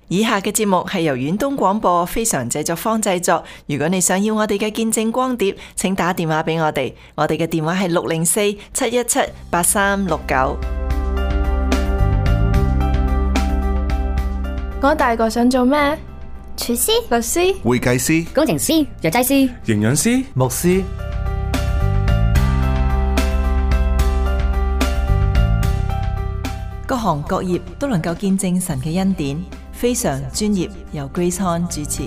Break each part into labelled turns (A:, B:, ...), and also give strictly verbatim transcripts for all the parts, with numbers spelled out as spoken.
A: 以下嘅節目係由遠東廣播非常製作坊製作。如果你想要我哋嘅見證光碟，請打電話俾我哋，我哋嘅電話係六零四七一七八三六九。
B: 我大個想做咩？
C: 廚師、
B: 律師、
D: 會計師、
C: 工程師、藥劑師、
E: 營養師、
F: 牧師。
A: 各行各業都能夠見證神嘅恩典，非常專業，由 Grace Han 主持。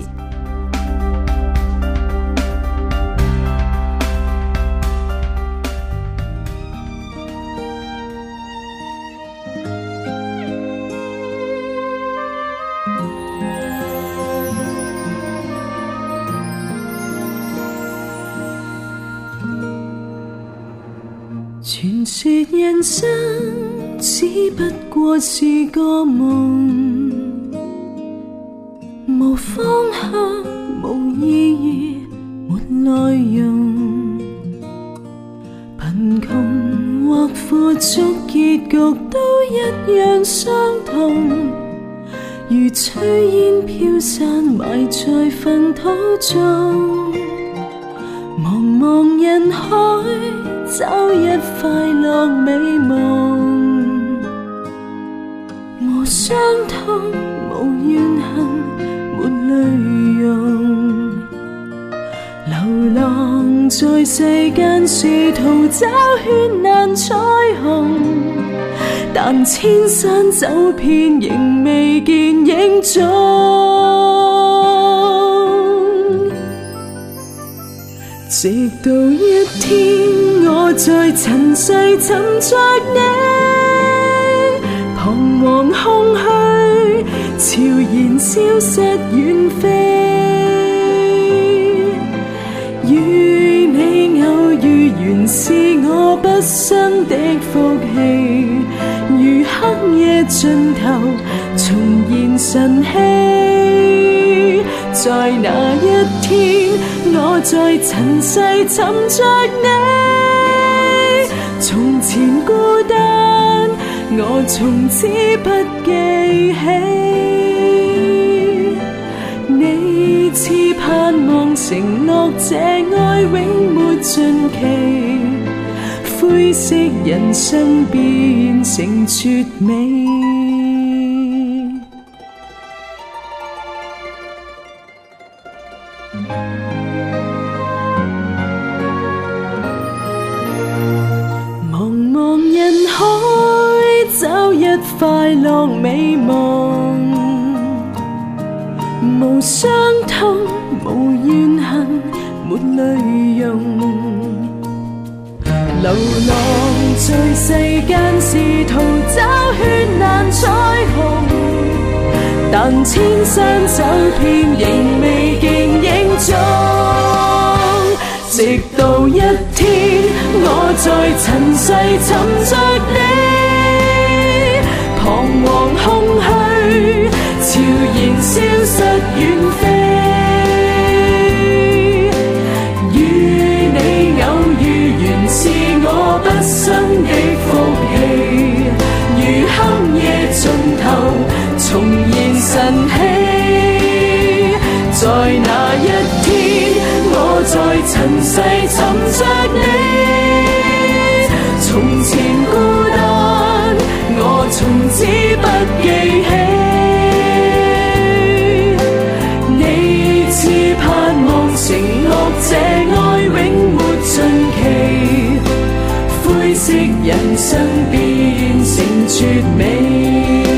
G: 傳說人生只不過是個夢，無方向，無意義，沒內容。貧窮或富足，結局都一樣相同，如炊煙飄散，埋在糞土中。茫茫人海，找一快樂美夢，無傷痛，無怨恨，沒淚容。流浪在世間，試圖找絢爛彩虹，但千山走遍，仍未見影蹤。直到一天，我在塵世尋着你，彷徨空虛，悄然消失遠飛。與你偶遇，原是我畢生的福氣，如黑夜盡頭重現晨曦。在那一天，我在塵世尋着你，從前孤單，我從此不記起。你賜盼望，承諾這愛永沒盡期，灰色人生變成絕美。茫茫人海，找一快樂美夢，無傷痛，無怨恨，沒淚容。流浪在世間，試圖找絢爛彩虹，但千山走遍，仍未見影蹤。直到一天，我在塵世尋着你，彷徨空虛，悄然消失遠飛。與你偶遇，原是我畢生的福氣，如黑夜盡頭重現晨曦。在那一天，我在塵世尋着你，從前孤單，我從此不記起。你賜盼望，承諾這愛永沒盡期，灰色人生變成絕美。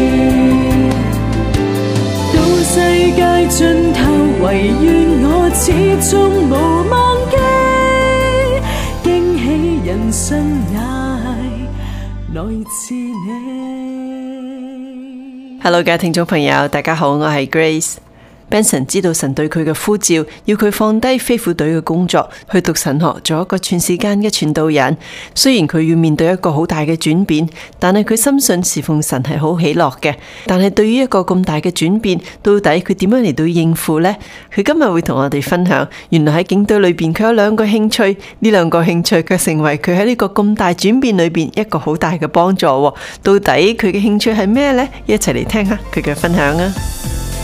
G: 到世界盡頭，唯願我始終無忘記，驚喜人生乃來自你。
A: Hello， 各位聽眾朋友，大家好，我係 Grace。Benson 知道神對佢嘅呼召，要佢放低飛虎隊嘅工作，去讀神學，做一個全時間嘅傳道人。雖然佢要面對一個好大嘅轉變，但係佢深信侍奉神係好喜樂嘅。但係對於一個咁大嘅轉變，到底佢點樣嚟到應付呢？佢今日會同我哋分享，原來喺警隊裏邊佢有兩個興趣，呢兩個興趣卻成為佢喺呢個咁大轉變裏邊一個好大嘅幫助。到底佢嘅興趣係咩呢？一齊嚟聽下佢嘅分享啊！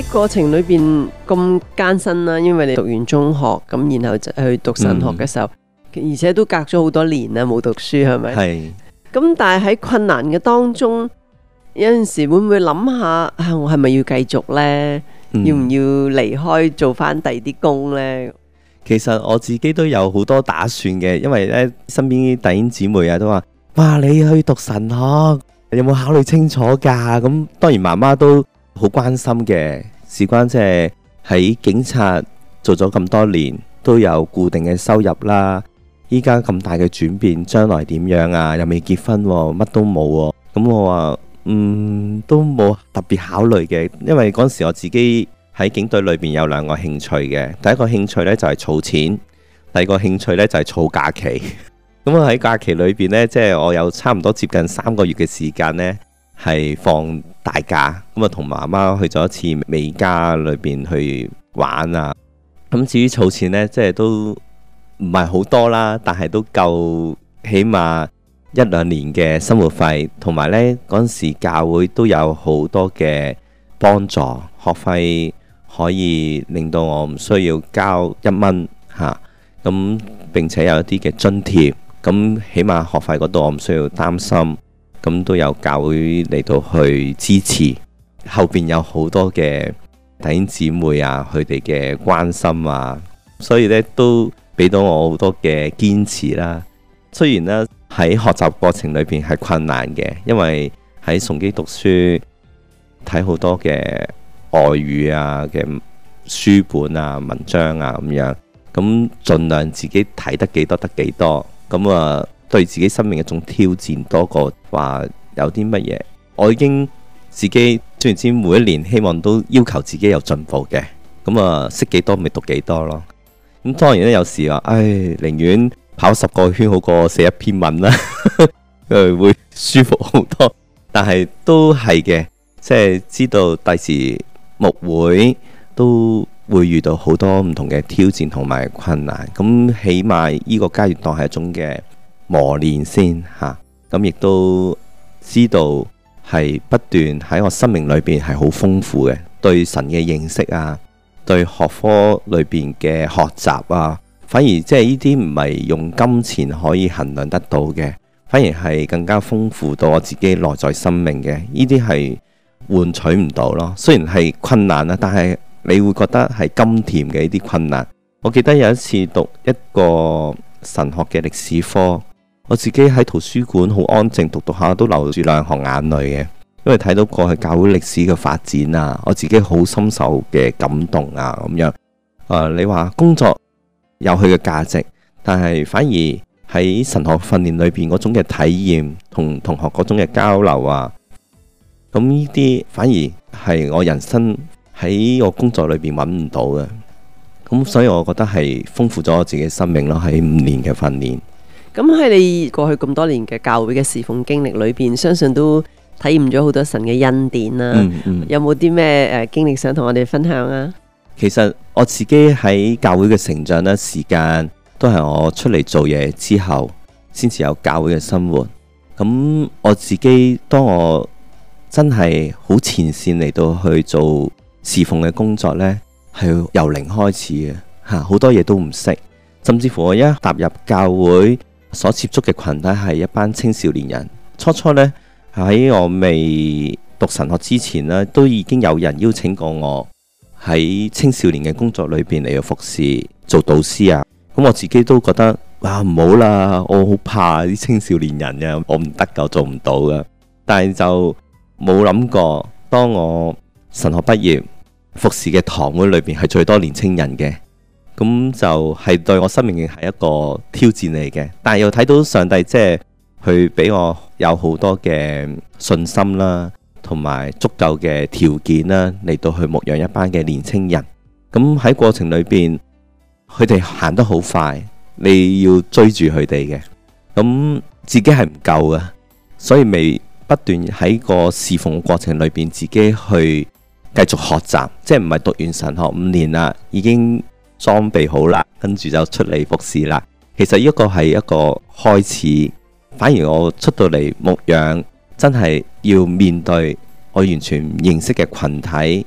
A: 喺過程裏邊咁艱辛啦，因為你讀完中學咁，然後就去讀神學嘅時候，嗯、而且都隔咗好多年啦，冇讀書係咪？
B: 係。
A: 咁但係喺困難嘅當中，有陣時會唔會諗下啊？我係咪要繼續呢？嗯、要唔要離開做翻第啲工呢？
B: 其實我自己都有好多打算嘅，因為咧身邊啲弟兄姊妹啊都話：哇，你去讀神學，有冇考慮清楚㗎？咁當然媽媽都好關心嘅，事關即係喺警察做咗咁多年，都有固定嘅收入啦。依家咁大嘅轉變，將來點樣啊？又未結婚喎，乜都冇喎。咁我話嗯，都冇特別考慮嘅，因為嗰時我自己喺警隊裏邊有兩個興趣嘅。第一個興趣呢就係儲錢，第二個興趣呢就係儲假期。咁我喺假期裏邊呢，即係我有差唔多接近三個月嘅時間呢，係放大假。咁啊，同媽媽去咗一次美加裏邊去玩啊。咁至於儲錢呢，即係都唔係好多啦，但係都夠起碼一兩年嘅生活費，同埋呢嗰陣時教會都有好多嘅幫助，學費可以令到我唔需要交一蚊嚇，咁、啊、並且有一啲嘅津貼，咁起碼學費嗰度我唔需要擔心，咁都有教會嚟到去支持，後邊有好多嘅弟兄姊妹啊，佢哋嘅關心啊，所以呢都俾到我好多嘅堅持啦。雖然呢喺學習過程裏邊係困難嘅，因為喺崇基讀書睇好多嘅外語啊嘅書本啊文章啊咁樣，咁盡量自己睇得幾多得幾多，咁啊對自己生命一種挑戰多過話有啲乜嘢。我已經自己雖然知每一年希望都要求自己有進步嘅，咁啊識幾多咪讀幾多咯。咁當然咧，有時話，唉，寧願跑十個圈好過寫一篇文啦，誒會舒服好多。但係都係嘅，即係知道第時牧會都會遇到好多唔同嘅挑戰同埋困難。咁起碼呢個階段當係一種嘅磨練先嚇。咁亦都知道係不斷喺我生命裏邊係好豐富嘅，對神嘅認識啊，對學科裏邊嘅學習啊，反而即係呢啲唔係用金錢可以衡量得到嘅，反而係更加豐富到我自己內在生命嘅。呢啲係換取唔到咯。雖然係困難啦，但係你會覺得係甘甜嘅呢啲困難。我記得有一次讀一個神學嘅歷史科，我自己喺圖書館好安靜讀讀下，都流住兩行眼淚嘅。因為睇到過去教會歷史嘅發展啊，我自己好深受嘅感動啊咁樣。誒、呃，你話工作有佢嘅價值，但係反而喺神學訓練裏邊嗰種嘅體驗，同同學嗰種嘅交流啊，咁呢啲反而係我人生喺我工作裏邊揾唔到嘅。咁所以我覺得係豐富咗我自己生命咯，喺五年嘅訓練。
A: 咁喺你過去咁多年嘅教會嘅侍奉經歷裏邊，相信都體驗咗好多神嘅恩典啦。嗯嗯、有冇啲咩誒經歷想同我哋分享啊？
B: 其實我自己喺教會嘅成長呢，時間都係我出嚟做嘢之後先至有教會嘅生活。咁我自己當我真係好前線嚟到去做侍奉嘅工作呢，係由零開始嘅吓，好多嘢都唔識，甚至乎我一踏入教會所接觸嘅群體係一班青少年人。初初呢，喺我未讀神學之前呢，都已經有人邀請過我喺青少年嘅工作裏邊嚟去服侍做導師啊。咁我自己都覺得哇，唔好啦，我好怕啲青少年人嘅，我唔得㗎，做唔到㗎。但係就冇諗過，當我神學畢業服侍嘅堂會裏邊係最多年青人嘅，咁就係對我生命嘅係一個挑戰嚟嘅。但係又睇到上帝即係去俾我有好多嘅信心啦，同埋足夠嘅條件啦，嚟到去牧養一班嘅年青人。咁喺過程裏邊，佢哋行得好快，你要追住佢哋嘅，咁自己係唔夠嘅，所以未不斷喺個侍奉過程裏邊，自己去繼續學習，即係唔係讀完神學五年啦，已經裝備好啦，跟住就出嚟服侍啦。其實呢個係一個開始。反而我出到嚟牧養，真係要面對我完全唔認識嘅群體，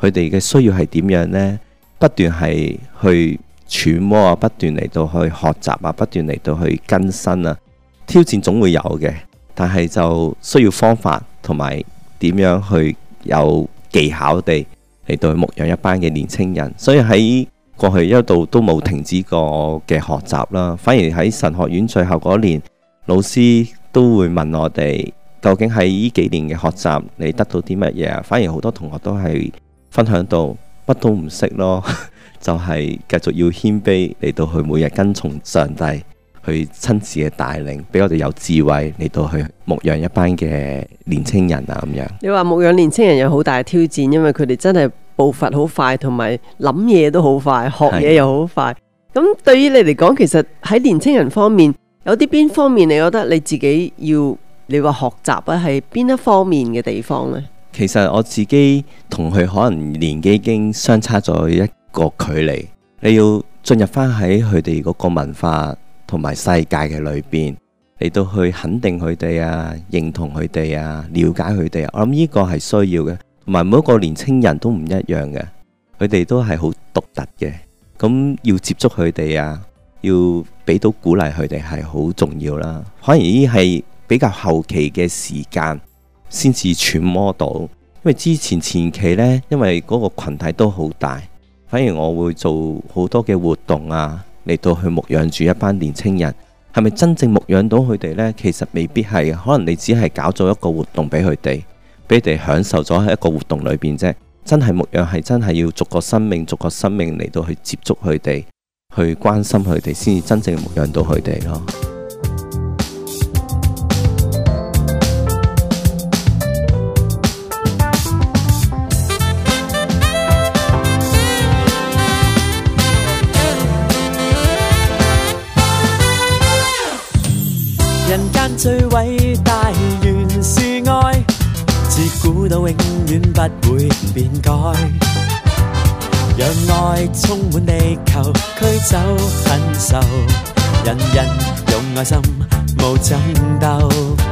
B: 佢哋嘅需要係點樣呢？不斷係去揣摩啊，不斷嚟到去學習啊，不斷嚟到去更新啊。挑戰總會有嘅，但係就需要方法同埋點樣去有技巧地嚟到去牧養一班嘅年青人。所以喺過去一度都冇停止過嘅學習啦。反而喺神學院最後嗰年，老師都會問我哋，究竟喺呢幾年嘅學習你得到啲乜嘢啊？反而好多同學都係分享到乜都唔識咯，就係繼續要謙卑嚟到去每日跟從上帝，去親自嘅帶領，俾我哋有智慧嚟到去牧養一班嘅年青人啊咁樣。
A: 你話牧養年青人有好大嘅挑戰，因為佢哋真係步伐好快，同埋諗嘢都好快，學嘢又好快。咁對於你嚟講，其實喺年青人方面，有啲邊方面你覺得你自己要你話學習啊，係邊一方面嘅地方呢？
B: 其實我自己同佢可能年紀已經相差咗一個距離，你要進入翻喺佢哋嗰個文化同埋世界嘅裏邊，嚟到去肯定佢哋啊，認同佢哋啊，了解佢哋啊，我諗呢個係需要嘅。同埋每一個年青人都唔一樣嘅，佢哋都係好獨特嘅，咁要接觸佢哋啊，要俾到鼓勵佢哋係好重要啦。反而呢係比較後期嘅時間先至揣摩到，因為之前前期呢，因為嗰個群體都好大，反而我會做好多嘅活動啊，嚟到去牧養住一班年青人。係咪真正牧養到佢哋呢？其實未必係，可能你只係搞咗一個活動俾佢哋，俾佢哋享受咗喺一個活動裏邊啫。真係牧養係真係要逐個生命逐個生命嚟到去接觸佢哋，去關心佢哋，先至真正牧養到佢哋咯。
G: 人間最偉大原是愛，自古到永遠不會變改。讓愛充滿地球，驅走困愁，人人用愛心無爭鬥。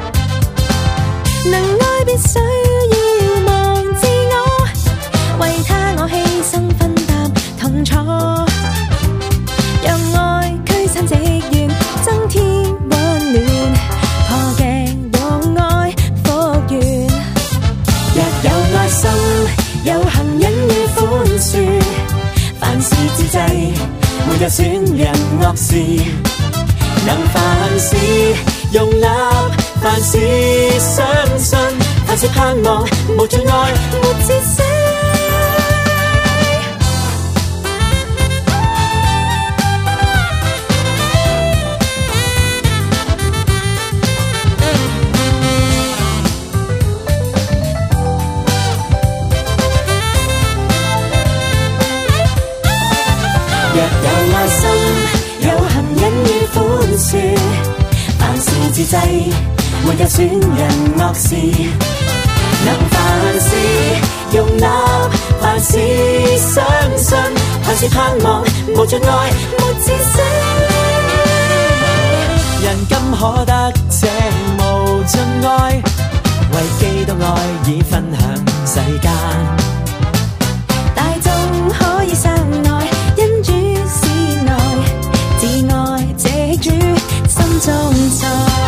C: 能愛必須要忘自我，為他我犧牲分擔痛楚，讓愛驅散積怨，增添溫暖，破鏡用愛復原。若有愛心，有行忍與寬恕，凡事自制，沒有損人惡事，
G: 能凡事容納，凡事相信，凡事盼望，無盡愛，
C: 沒節制。
G: 若有愛心，有行忍與寬恕，凡事自制，沒有損人惡事，能凡事容納，凡事相信，凡事盼望，無盡愛，沒自制。人今可得這無盡愛，為基督愛已分享世間，
C: 大眾可以相愛，因主是愛，自愛這主心中在。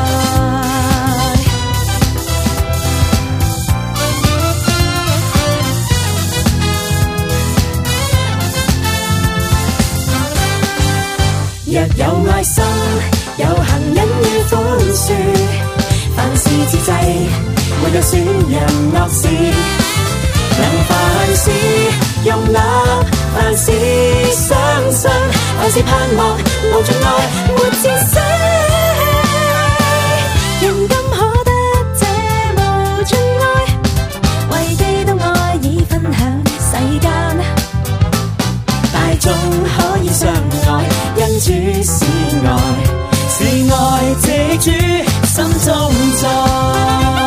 G: 若有愛心，有行忍與寬恕，凡事自制，沒有損人惡事，能凡事容納，凡事相信，凡事盼望，無盡愛，沒自制。
C: 人今可得這無盡愛，為基督愛已分享世間，
G: 大眾可以相愛，因主是愛，是愛這主心中在。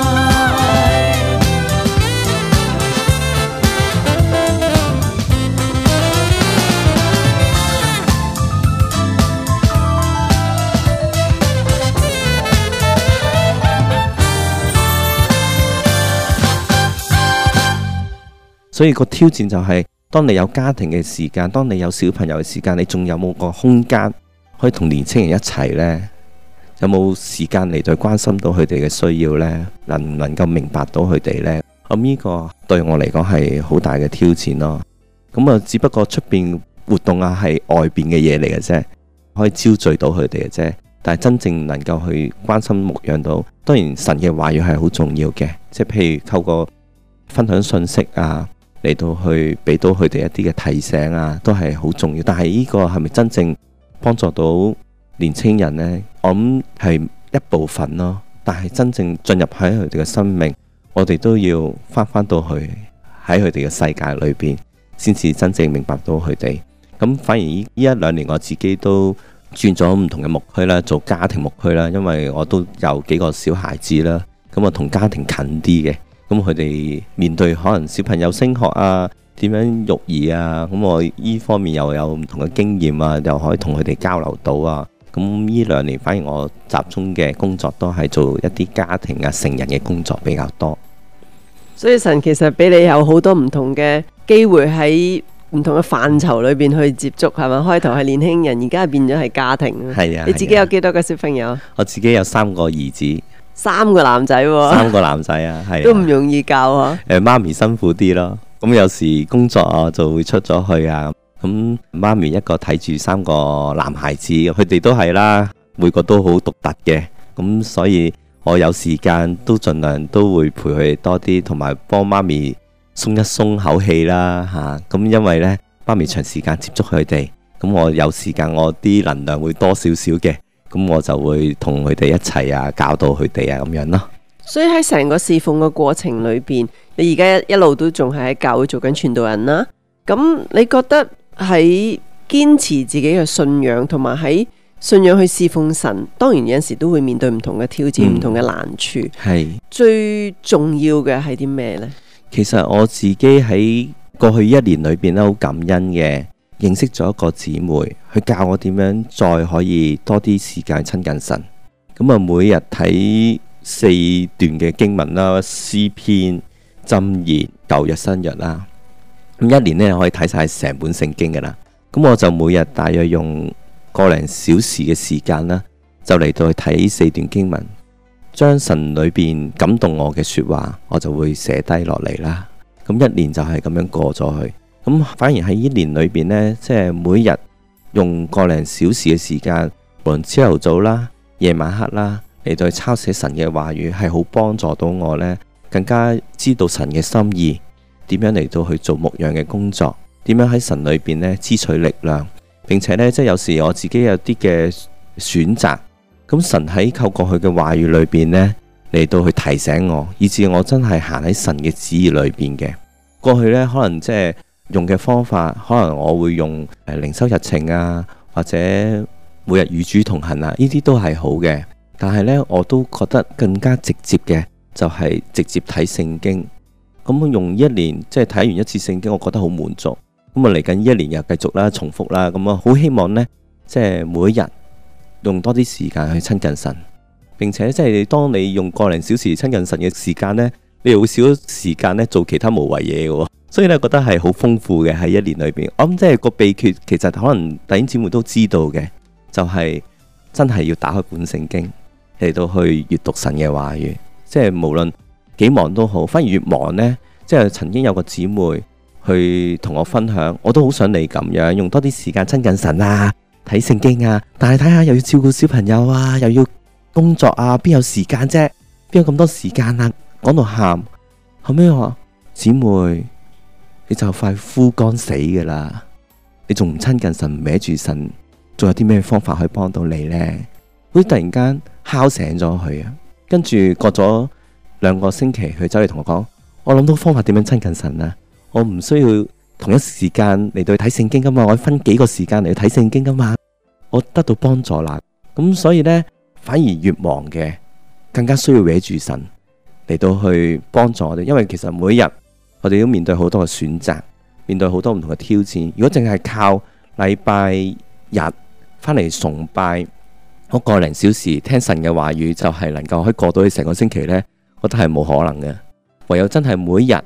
B: 所以個挑戰就係、是，當你有家庭嘅時間，當你有小朋友嘅時間，你仲有冇個空間可以同年青人一齊呢？有冇時間嚟到關心到佢哋嘅需要呢？能唔能夠明白到佢哋呢？咁呢個對我嚟講係好大嘅挑戰咯。咁啊，只不過出邊活動啊係外邊嘅嘢嚟嘅啫，可以招聚到佢哋嘅啫。但係真正能夠去關心牧養到，當然神嘅話語係好重要嘅，即係譬如透過分享信息啊，嚟到去俾到佢哋一啲嘅提醒啊，都係好重要。但係呢個係咪真正幫助到年青人呢？我諗係一部分咯，但係真正進入喺佢哋嘅生命，我哋都要翻翻到去喺佢哋嘅世界裏邊，先至真正明白到佢哋。咁反而呢一兩年我自己都轉咗唔同嘅牧區啦，做家庭牧區啦，因為我都有幾個小孩子啦，咁我同家庭近啲嘅，咁佢哋面對可能小朋友升學啊，點樣育兒啊，咁我呢方面又有唔同嘅經驗啊，又可以同佢哋交流到啊。咁呢兩年反而我集中嘅工作都係做一啲家庭啊、成人嘅工作比較多。
A: 所以神其實俾你有好多唔同嘅機會喺唔同嘅範疇裏邊去接觸，係咪？開頭係年輕人，而家係變咗係家庭。
B: 係啊。
A: 你自己有幾多個小朋友？
B: 我自己有三個兒子。
A: 三個男仔喎。
B: 三個男仔啊，係。
A: 都唔容易教啊。
B: 誒，媽咪辛苦啲咯。咁有時工作啊就會出咗去啊。咁媽咪一個睇住三個男孩子，佢哋都係啦，每個都好獨特嘅。咁所以我有時間都盡量都會陪佢哋多啲，同埋幫媽咪鬆一鬆口氣啦嚇。咁因為呢，媽咪長時間接觸佢哋，咁我有時間我啲能量會多少少嘅，咁我就會同佢哋一齊啊，教導佢哋啊咁樣咯。
A: 所以喺成個侍奉嘅過程裏邊，你而家一路都仲係喺教會做緊傳道人啦。咁你覺得喺堅持自己嘅信仰，同埋喺信仰去侍奉神，當然有陣時都會面對唔同嘅挑戰、唔、嗯、同嘅難處。
B: 係
A: 最重要嘅係啲咩呢？
B: 其實我自己喺過去一年裏邊咧，好感恩嘅，認識咗一個姊妹，佢教我點樣再可以多啲時間親近神。咁啊，每日睇四段嘅經文啦，詩篇、箴言、舊約、新約啦。咁一年呢，可以睇晒成本聖經噶啦。咁我就每日大約用個零小時嘅時間啦，就嚟到去睇四段經文，將神裏邊感動我嘅說話，我就會寫低落嚟啦。咁一年就係咁樣過咗去。咁反而喺呢年裏邊呢，即係每日用個零小時嘅時間，無論朝頭早啦、夜晚黑啦，嚟到去抄寫神嘅話語，係好幫助到我呢，更加知道神嘅心意。點樣嚟到去做牧養嘅工作？點樣喺神裏邊呢支取力量，並且呢，即係有時我自己有啲嘅選擇，咁神喺透過佢嘅話語裏邊呢，嚟到去提醒我，以至我真係行喺神嘅旨意裏邊嘅。過去呢，可能即係用嘅方法，可能我會用誒靈修日程啊，或者每日與主同行啊，呢啲都係好嘅。但係呢，我都覺得更加直接嘅就係直接睇聖經。咁用一年即係睇完一次聖經，我覺得好滿足。咁啊嚟緊一年又繼續啦，重複啦。咁啊好希望呢，即係每一日用多啲時間去親近神，並且即係當你用個零小時親近神嘅時間呢，你又會少時間呢做其他無謂嘢嘅。所以咧覺得係好豐富嘅喺一年裏邊。我諗即係個秘訣，其實可能弟兄姊妹都知道嘅，就係真係要打開本聖經嚟到去閱讀神嘅話語。即係無論幾忙都好，反而越忙呢，即係曾經有個姊妹去同我分享，我都好想你咁樣用多啲時間親近神啊，睇聖經啊，但係睇下又要照顧小朋友啊，又要工作啊，邊有時間啫？邊有咁多時間啊？講到喊，後尾我話姊妹，你就快枯乾死噶啦，你仲唔親近神，歪住神，仲有啲咩方法可以幫到你呢？好似突然間敲醒咗佢啊，跟住過咗兩個星期，佢走嚟同我講，我諗到方法點樣親近神啊！我唔需要同一時間嚟到去睇聖經噶嘛，我分幾個時間嚟去睇聖經噶嘛，我得到幫助啦。咁所以呢，反而越忙嘅更加需要搲住神嚟到去幫助我哋，因為其實每日我哋都面對好多嘅選擇，面對好多唔同嘅挑戰。如果淨係靠禮拜日翻嚟崇拜嗰個零小時聽神嘅話語，就係能夠可以過到去成個星期呢，我覺得係冇可能嘅。唯有真係每日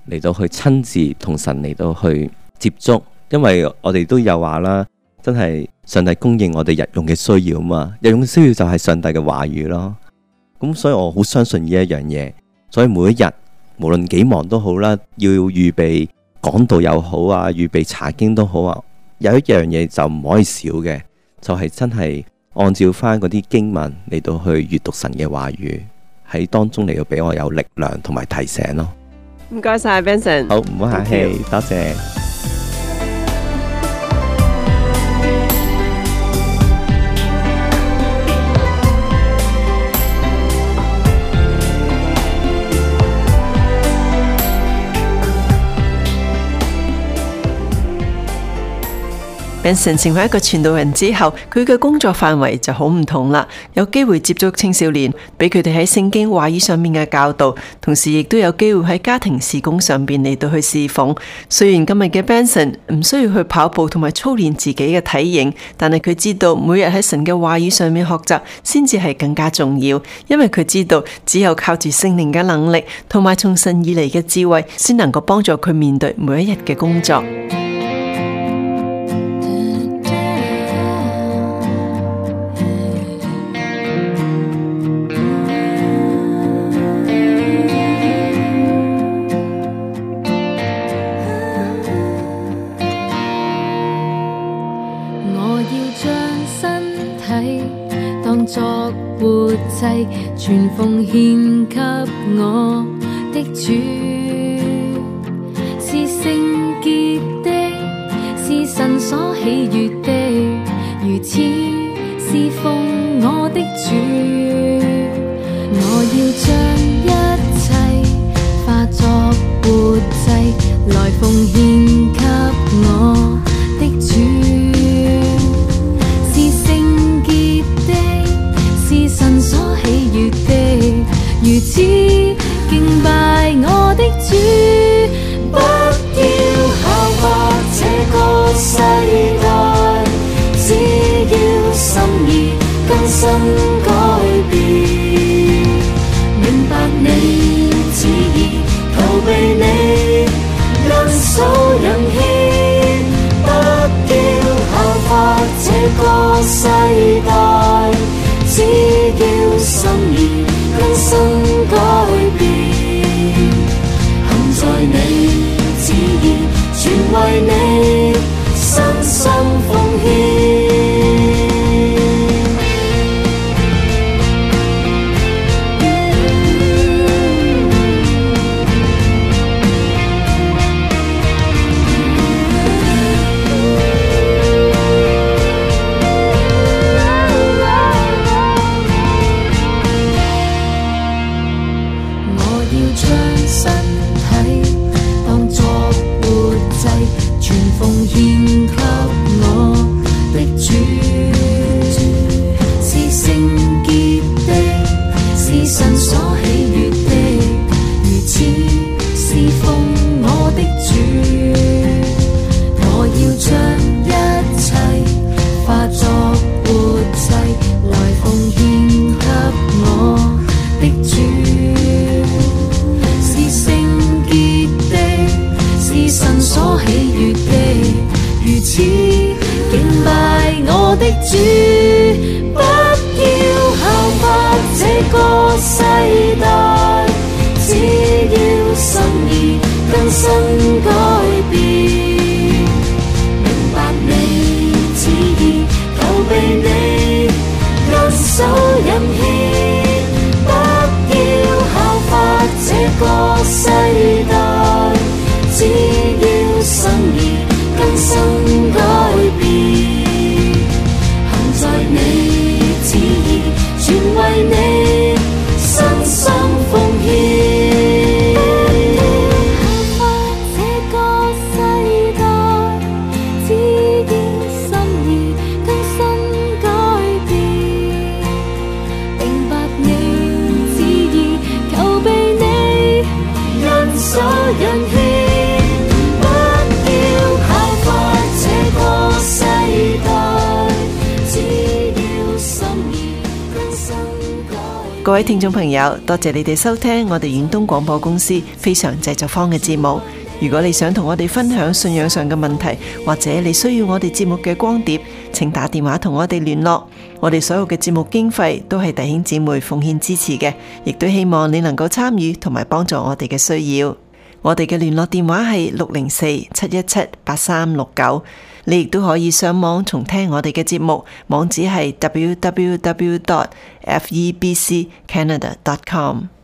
B: 嚟到去親自同神嚟到去接觸，因為我哋都有話啦，真係上帝供應我哋日用嘅需要啊嘛，日用嘅需要就係上帝嘅話語咯。咁所以我好相信呢一樣嘢，所以每一日無論幾忙都好啦，要預備講道又好啊，預備查經都好啊，有一樣嘢就唔可以少嘅，就係真係按照翻嗰啲經文嚟到去閱讀神嘅話語，喺當中嚟到俾我有力量同埋提醒咯。
A: 唔該晒 Benson。
B: 好，唔好客氣，多謝。
A: Benson 成為一個傳道人之後，佢嘅工作範圍就好唔同啦。有機會接觸青少年，俾佢哋喺聖經話語上面嘅教導，同時亦都有機會喺家庭事工上邊嚟到去侍奉。雖然今日嘅 Benson 唔需要去跑步同埋操練自己嘅體型，但係佢知道每日喺神嘅話語上面學習，先至係更加重要。因為佢知道只有靠住聖靈嘅能力，同埋從神而嚟嘅智慧，先能夠幫助佢面對每一日嘅工作。
C: 作活祭，全奉獻給我的主，是聖潔的，是神所喜悅的，如此侍奉我的主。我要將一切化作活祭，來奉獻給我的主。神所喜悅的，如此敬拜我的主。不要效法這個世代，只要心意更新改變，明白你旨意，逃避你人數人牽。不要效法這個世代，只要心意更新改變，行在你旨意，全為你身心奉獻。全
A: 各位聽眾朋友，多謝你哋收聽我哋遠東廣播公司非常製作坊嘅節目。如果你想同我哋分享信仰上嘅問題，或者你需要我哋節目嘅光碟，請打電話同我哋聯絡。我哋所有嘅節目經費都係弟兄姊妹奉獻支持嘅，亦都希望你能夠參與同埋幫助我哋嘅需要。我哋嘅聯絡電話係六零四七一七八三六九。你亦都可以上網重聽我哋嘅節目，網址係 w w w dot f e b c canada dot com。